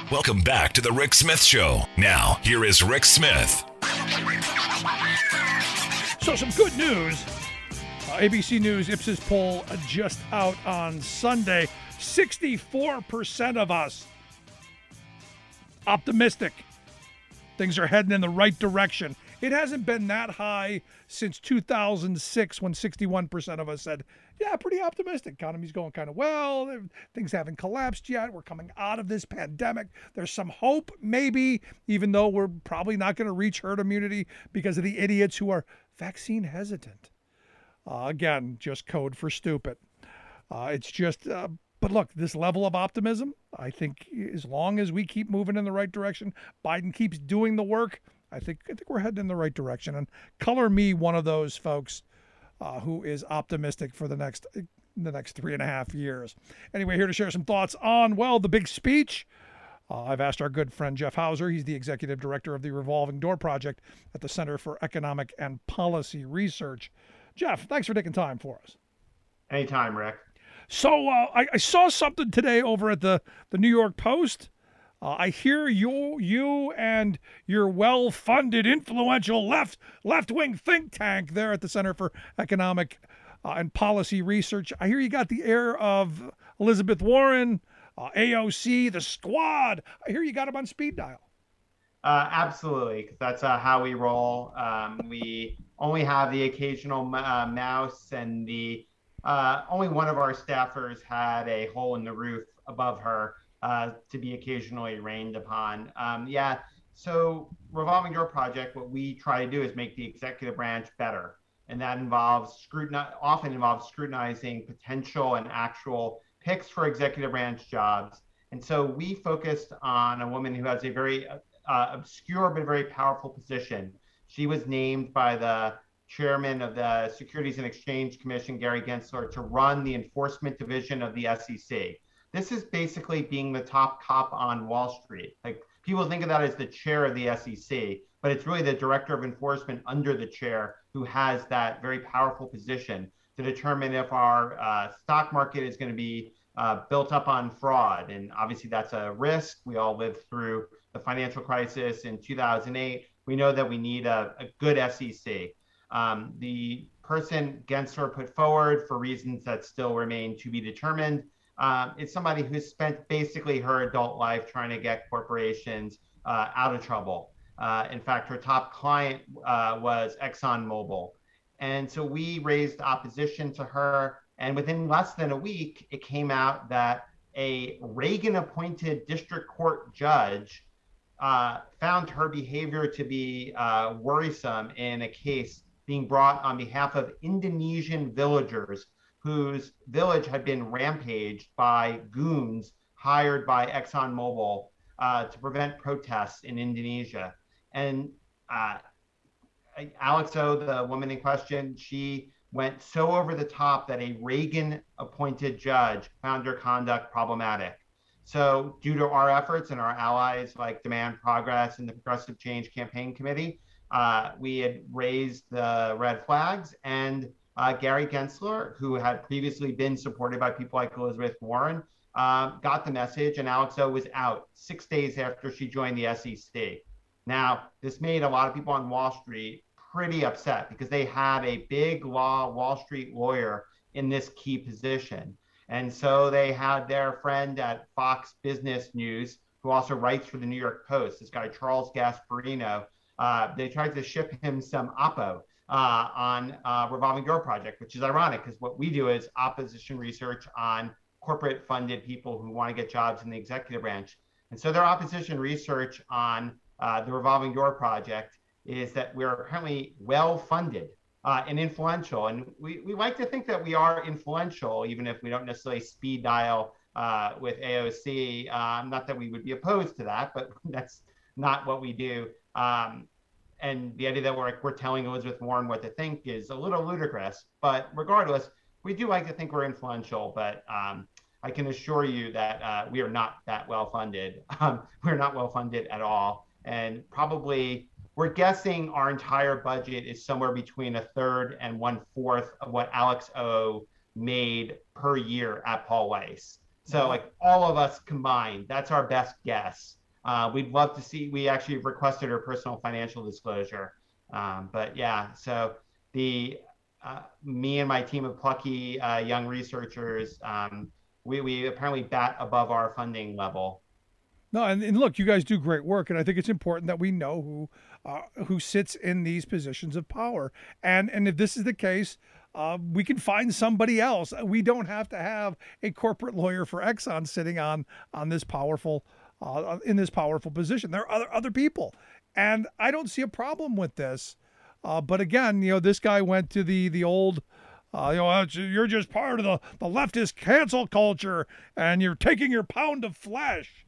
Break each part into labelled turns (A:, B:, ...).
A: Welcome back to the Rick Smith Show. Now, here is Rick Smith.
B: So some good news. ABC News Ipsos poll just out on Sunday. 64% of us optimistic. Things are heading in the right direction. It hasn't been that high since 2006 when 61% of us said, yeah, pretty optimistic. Economy's going kind of well. Things haven't collapsed yet. We're coming out of this pandemic. There's some hope, maybe, even though we're probably not going to reach herd immunity because of the idiots who are vaccine hesitant. Again, just code for stupid. It's just, but look, this level of optimism, I think as long as we keep moving in the right direction, Biden keeps doing the work, I think we're heading in the right direction. And color me one of those folks who is optimistic for the next 3.5 years. Anyway, here to share some thoughts on, well, the big speech. I've asked our good friend Jeff Hauser. He's the executive director of the Revolving Door Project at the Center for Economic and Policy Research. Jeff, thanks for taking time for us.
C: Anytime, Rick.
B: So I saw something today over at the New York Post. I hear you and your well-funded, influential left-wing think tank there at the Center for Economic and Policy Research. I hear you got the air of Elizabeth Warren, AOC, the squad. I hear you got them on speed dial.
C: Absolutely, because that's how we roll. We only have the occasional mouse, and only one of our staffers had a hole in the roof above her to be occasionally rained upon. So Revolving Door Project, what we try to do is make the executive branch better. And that often involves scrutinizing potential and actual picks for executive branch jobs. And so we focused on a woman who has a very obscure but very powerful position. She was named by the chairman of the Securities and Exchange Commission, Gary Gensler, to run the enforcement division of the SEC. This is basically being the top cop on Wall Street. Like, people think of that as the chair of the SEC, but it's really the director of enforcement under the chair who has that very powerful position to determine if our stock market is going to be built up on fraud. And obviously that's a risk. We all lived through the financial crisis in 2008. We know that we need a good SEC. The person Gensler put forward, for reasons that still remain to be determined, is somebody who's spent basically her adult life trying to get corporations out of trouble. In fact, her top client was ExxonMobil. And so we raised opposition to her. And within less than a week, it came out that a Reagan-appointed district court judge found her behavior to be worrisome in a case being brought on behalf of Indonesian villagers whose village had been rampaged by goons hired by ExxonMobil to prevent protests in Indonesia. And Alex O, the woman in question, she went so over the top that a Reagan-appointed judge found her conduct problematic. So due to our efforts and our allies like Demand Progress and the Progressive Change Campaign Committee, we had raised the red flags, and Gary Gensler, who had previously been supported by people like Elizabeth Warren, got the message, and Alex O was out 6 days after she joined the SEC. Now, this made a lot of people on Wall Street pretty upset because they had a big Wall Street lawyer in this key position. And so they had their friend at Fox Business News, who also writes for the New York Post, this guy, Charles Gasparino. They tried to ship him some oppo on Revolving Door Project, which is ironic because what we do is opposition research on corporate funded people who want to get jobs in the executive branch. And so their opposition research on the Revolving Door Project is that we're apparently well funded and influential. And we like to think that we are influential, even if we don't necessarily speed dial with AOC. Not that we would be opposed to that, but that's not what we do. And the idea that we're telling Elizabeth Warren what to think is a little ludicrous. But regardless, we do like to think we're influential. But I can assure you that we are not that well funded. We're not well funded at all. And probably we're guessing our entire budget is somewhere between a third and 1/4 of what Alex O made per year at Paul Weiss. So
B: Wow.
C: like all of us combined, that's our best guess. We'd love to see. We actually requested her personal financial disclosure, but yeah. So the me and my team of plucky young researchers, we apparently bat above our funding level.
B: No, and look, you guys do great work, and I think it's important that we know who sits in these positions of power. And if this is the case, we can find somebody else. We don't have to have a corporate lawyer for Exxon sitting on this powerful in this powerful position. There are other people, and I don't see a problem with this. But again, this guy went to the old. You're just part of the leftist cancel culture, and you're taking your pound of flesh.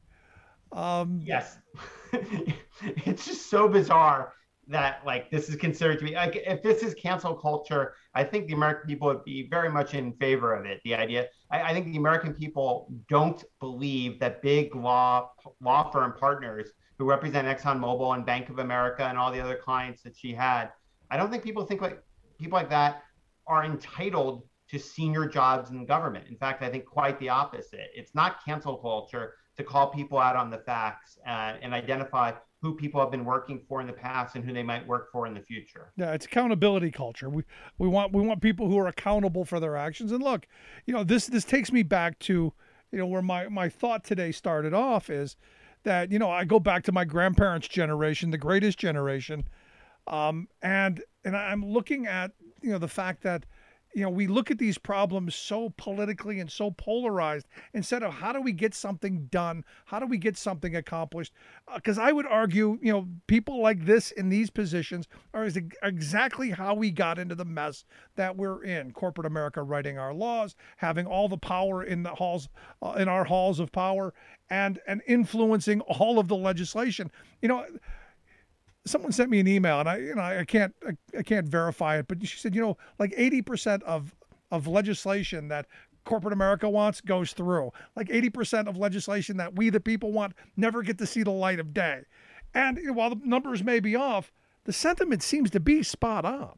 C: Yes. It's just so bizarre that like this is considered to be like if this is cancel culture, I think the American people would be very much in favor of it. The idea, I think the American people don't believe that big law firm partners who represent ExxonMobil and Bank of America and all the other clients that she had. I don't think people think like people like that are entitled to senior jobs in government. In fact, I think quite the opposite. It's not cancel culture to call people out on the facts and identify who people have been working for in the past and who they might work for in the future.
B: Yeah, it's accountability culture. We want people who are accountable for their actions. And look, this takes me back to where my thought today started off is that I go back to my grandparents' generation, the greatest generation, and I'm looking at the fact that we look at these problems so politically and so polarized instead of how do we get something done? How do we get something accomplished? Because I would argue, people like this in these positions are exactly how we got into the mess that we're in. Corporate America writing our laws, having all the power in the halls, in our halls of power, and influencing all of the legislation. Someone sent me an email, and I can't verify it, but she said, like 80% of legislation that corporate America wants goes through. Like 80% of legislation that we the people want never get to see the light of day. And while the numbers may be off, the sentiment seems to be spot on.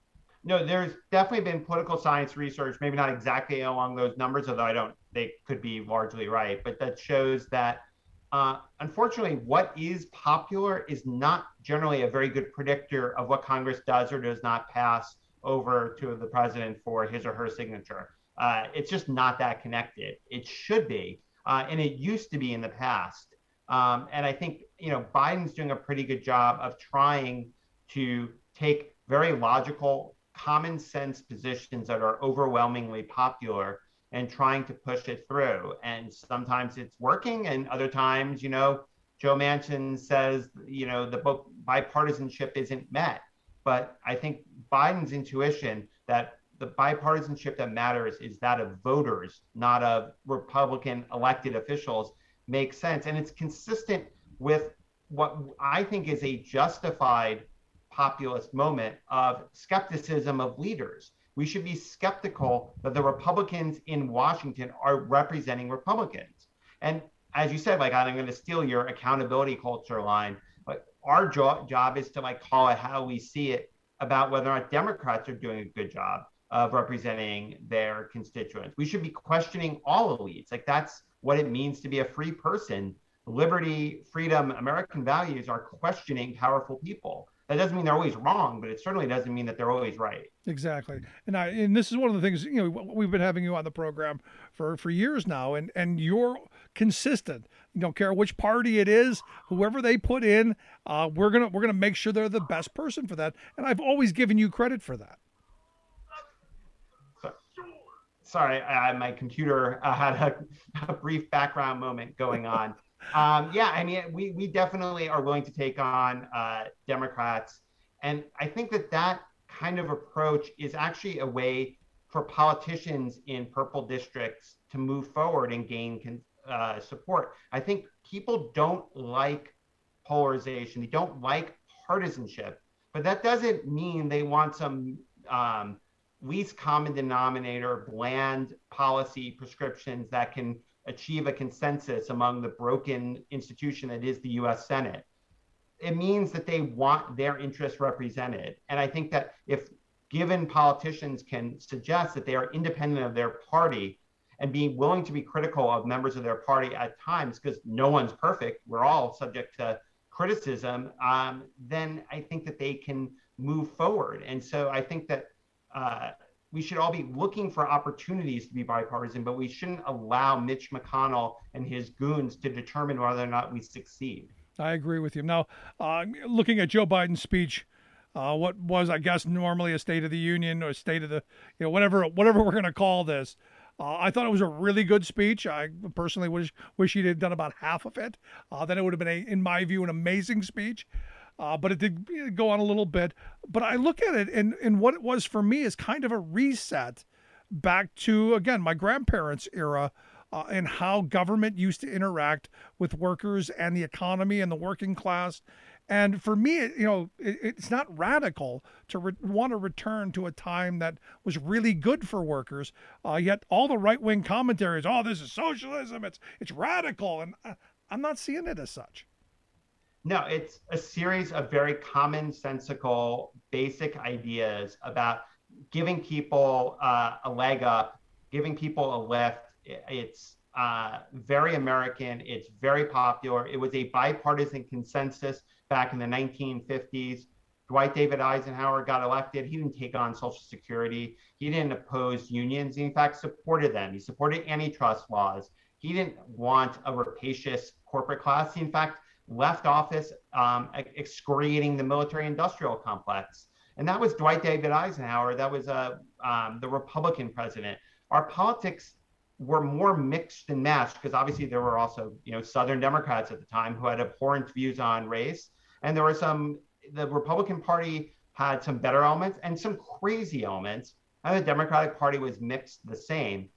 C: No, there's definitely been political science research, maybe not exactly along those numbers, although they could be largely right, but that shows that unfortunately, what is popular is not generally a very good predictor of what Congress does or does not pass over to the president for his or her signature. It's just not that connected. It should be, and it used to be in the past. And I think Biden's doing a pretty good job of trying to take very logical, common sense positions that are overwhelmingly popular and trying to push it through. And sometimes it's working, and other times, Joe Manchin says, the bipartisanship isn't met. But I think Biden's intuition that the bipartisanship that matters is that of voters, not of Republican elected officials, makes sense. And it's consistent with what I think is a justified populist moment of skepticism of leaders. We should be skeptical that the Republicans in Washington are representing Republicans. And as you said, I'm going to steal your accountability culture line, but our job is to call it how we see it about whether or not Democrats are doing a good job of representing their constituents. We should be questioning all elites. That's what it means to be a free person. Liberty, freedom, American values are questioning powerful people. That doesn't mean they're always wrong, but it certainly doesn't mean that they're always right.
B: Exactly. And this is one of the things, we've been having you on the program for years now, and you're consistent. You don't care which party it is, whoever they put in, we're gonna make sure they're the best person for that. And I've always given you credit for that.
C: Sorry, my computer had a brief background moment going on. We definitely are willing to take on Democrats. And I think that kind of approach is actually a way for politicians in purple districts to move forward and gain support. I think people don't like polarization. They don't like partisanship, but that doesn't mean they want some least common denominator, bland policy prescriptions that can achieve a consensus among the broken institution that is the US Senate. It means that they want their interests represented. And I think that if given politicians can suggest that they are independent of their party and being willing to be critical of members of their party at times, because no one's perfect, we're all subject to criticism, then I think that they can move forward. And so I think that we should all be looking for opportunities to be bipartisan, but we shouldn't allow Mitch McConnell and his goons to determine whether or not we succeed.
B: I agree with you. Now, looking at Joe Biden's speech, what was, I guess, normally a State of the Union or State of the, whatever we're going to call this, I thought it was a really good speech. I personally wish he'd have done about half of it. Then it would have been, in my view, an amazing speech. But it did go on a little bit. But I look at it, and what it was for me is kind of a reset back to, again, my grandparents' era, and how government used to interact with workers and the economy and the working class. And for me, it's not radical to want to return to a time that was really good for workers. Yet all the right-wing commentaries, oh, this is socialism, it's radical, and I'm not seeing it as such.
C: No, it's a series of very commonsensical, basic ideas about giving people a leg up, giving people a lift. It's very American. It's very popular. It was a bipartisan consensus back in the 1950s. Dwight David Eisenhower got elected. He didn't take on Social Security. He didn't oppose unions. He, in fact, supported them. He supported antitrust laws. He didn't want a rapacious corporate class. He, in fact, left office excoriating the military-industrial complex. And that was Dwight David Eisenhower. That was the Republican president. Our politics were more mixed and matched, because obviously there were also, Southern Democrats at the time who had abhorrent views on race. And there were the Republican Party had some better elements and some crazy elements. And the Democratic Party was mixed the same.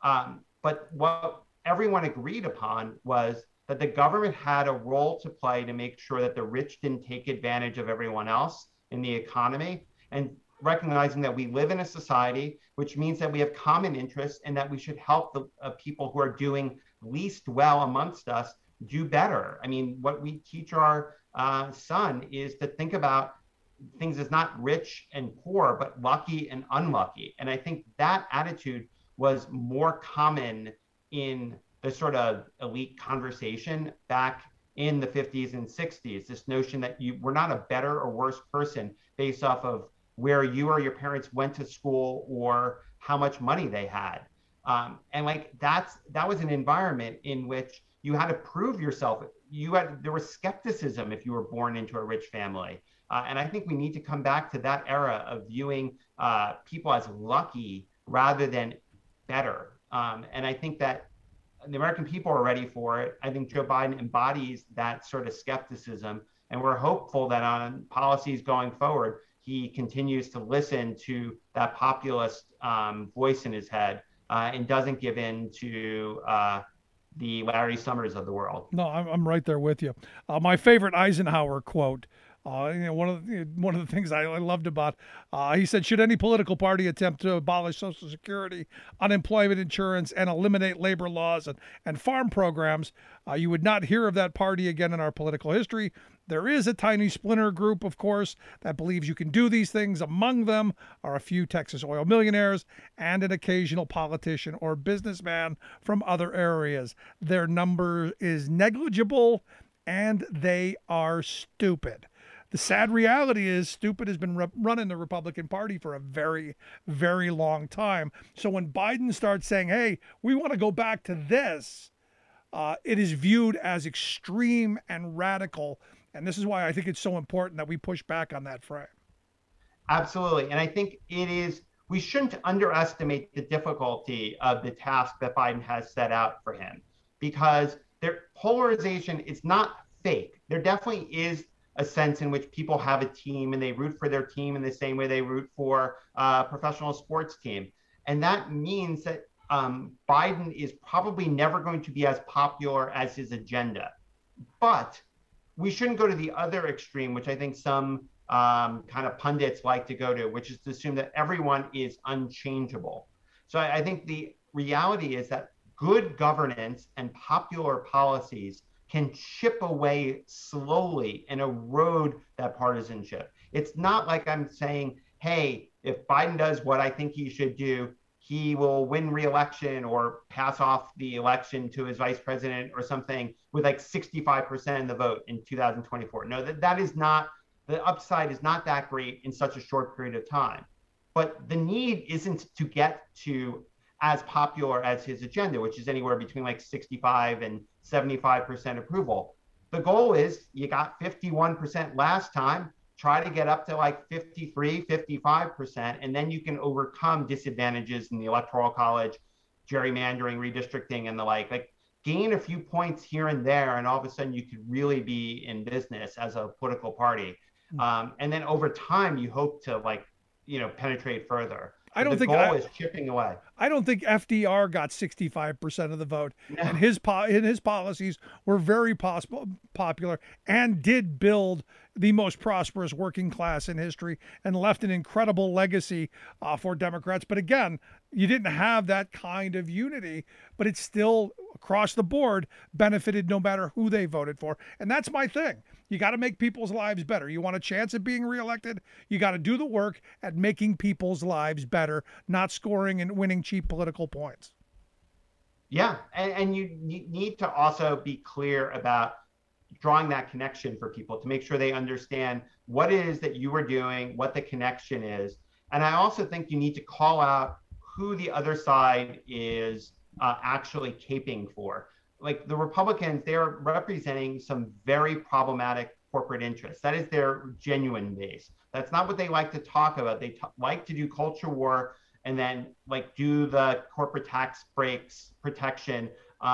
C: But what everyone agreed upon was that the government had a role to play to make sure that the rich didn't take advantage of everyone else in the economy, and recognizing that we live in a society, which means that we have common interests and that we should help the people who are doing least well amongst us do better. I mean, what we teach our son is to think about things as not rich and poor, but lucky and unlucky. And I think that attitude was more common in the sort of elite conversation back in the 50s and 60s, this notion that you were not a better or worse person based off of where you or your parents went to school or how much money they had. And that was an environment in which you had to prove yourself. There was skepticism if you were born into a rich family. And I think we need to come back to that era of viewing people as lucky rather than better. And I think that the American people are ready for it. I think Joe Biden embodies that sort of skepticism, and we're hopeful that on policies going forward, he continues to listen to that populist voice in his head and doesn't give in to the Larry Summers of the world.
B: No, I'm right there with you. My favorite Eisenhower quote, one of the things I loved about, he said, should any political party attempt to abolish Social Security, unemployment insurance, and eliminate labor laws and farm programs, you would not hear of that party again in our political history. There is a tiny splinter group, of course, that believes you can do these things. Among them are a few Texas oil millionaires and an occasional politician or businessman from other areas. Their number is negligible, and they are stupid. The sad reality is stupid has been running the Republican Party for a very, very long time. So when Biden starts saying, hey, we want to go back to this, it is viewed as extreme and radical. And this is why I think it's so important that we push back on that frame.
C: Absolutely. And I think we shouldn't underestimate the difficulty of the task that Biden has set out for him, because their polarization is not fake. There definitely is a sense in which people have a team and they root for their team in the same way they root for a professional sports team. And that means that Biden is probably never going to be as popular as his agenda. But we shouldn't go to the other extreme, which I think some kind of pundits like to go to, which is to assume that everyone is unchangeable. So I think the reality is that good governance and popular policies can chip away slowly and erode that partisanship. It's not like I'm saying, hey, if Biden does what I think he should do, he will win re-election or pass off the election to his vice president or something with like 65% of the vote in 2024. No, that is not, the upside is not that great in such a short period of time. But the need isn't to get to as popular as his agenda, which is anywhere between like 65 and 75% approval. The goal is you got 51% last time, try to get up to like 53, 55%, and then you can overcome disadvantages in the Electoral College, gerrymandering, redistricting, and the like gain a few points here and there, and all of a sudden you could really be in business as a political party. And then over time, you hope to penetrate further.
B: I don't
C: the
B: think
C: goal is chipping away.
B: I don't think FDR got 65% of the vote,
C: No.
B: and his policies were very popular and did build the most prosperous working class in history and left an incredible legacy for Democrats. But again, you didn't have that kind of unity, but it still across the board benefited no matter who they voted for. And that's my thing. You got to make people's lives better. You want a chance at being reelected, you got to do the work at making people's lives better, not scoring and winning cheap political points.
C: Yeah, and you need to also be clear about drawing that connection for people to make sure they understand what it is that you are doing, what the connection is. And I also think you need to call out who the other side is actually caping for. Like the Republicans, they're representing some very problematic corporate interests. That is their genuine base. That's not what they like to talk about. They like to do culture war and then do the corporate tax breaks protection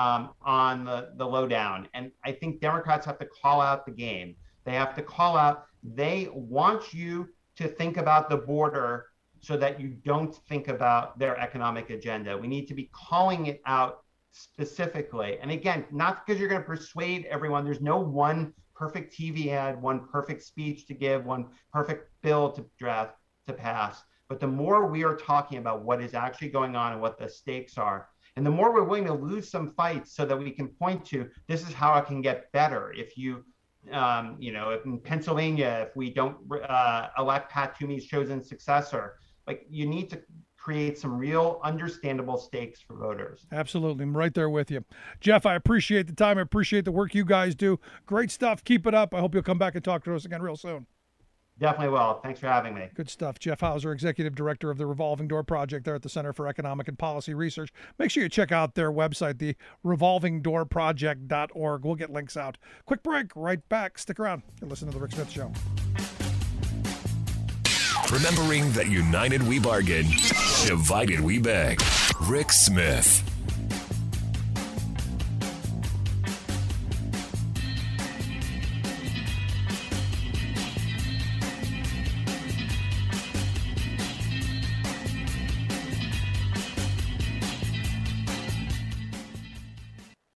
C: on the lowdown. And I think Democrats have to call out the game. They have to call out, they want you to think about the border so that you don't think about their economic agenda. We need to be calling it out specifically. And again, not because you're going to persuade everyone. There's no one perfect TV ad, one perfect speech to give, one perfect bill to draft, to pass. But the more we are talking about what is actually going on and what the stakes are, and the more we're willing to lose some fights so that we can point to, this is how it can get better. If you, if in Pennsylvania, if we don't elect Pat Toomey's chosen successor, you need to create some real understandable stakes for voters.
B: Absolutely. I'm right there with you. Jeff, I appreciate the time. I appreciate the work you guys do. Great stuff. Keep it up. I hope you'll come back and talk to us again real soon.
C: Definitely will. Thanks for having me.
B: Good stuff. Jeff Hauser, Executive Director of the Revolving Door Project there at the Center for Economic and Policy Research. Make sure you check out their website, the revolvingdoorproject.org. We'll get links out. Quick break. Right back. Stick around and listen to The Rick Smith Show.
A: Remembering that united we bargain, divided we beg. Rick Smith.